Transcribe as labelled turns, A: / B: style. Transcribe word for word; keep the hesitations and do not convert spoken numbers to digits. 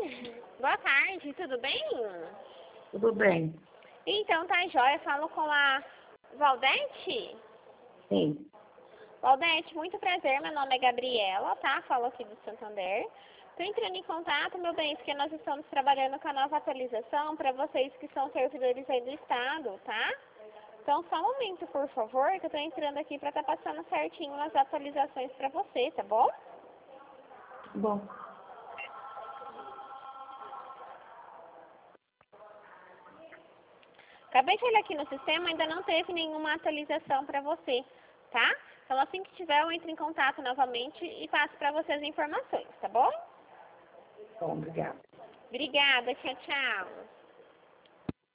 A: Boa tarde, tudo bem?
B: Tudo bem.
A: Então, tá jóia. Falo com a Valdete?
B: Sim.
A: Valdete, muito prazer. Meu nome é Gabriela, tá? Falo aqui do Santander. Tô entrando em contato, meu bem, porque nós estamos trabalhando com a nova atualização para vocês que são servidores aí do Estado, tá? Então, só um momento, por favor, que eu tô entrando aqui para estar tá passando certinho as atualizações para você, tá bom?
B: Bom.
A: Acabei de olhar aqui no sistema, ainda não teve nenhuma atualização para você, tá? Então, assim que tiver, eu entro em contato novamente e passo para você as informações, tá bom?
B: Bom, obrigada.
A: Obrigada, tchau, tchau.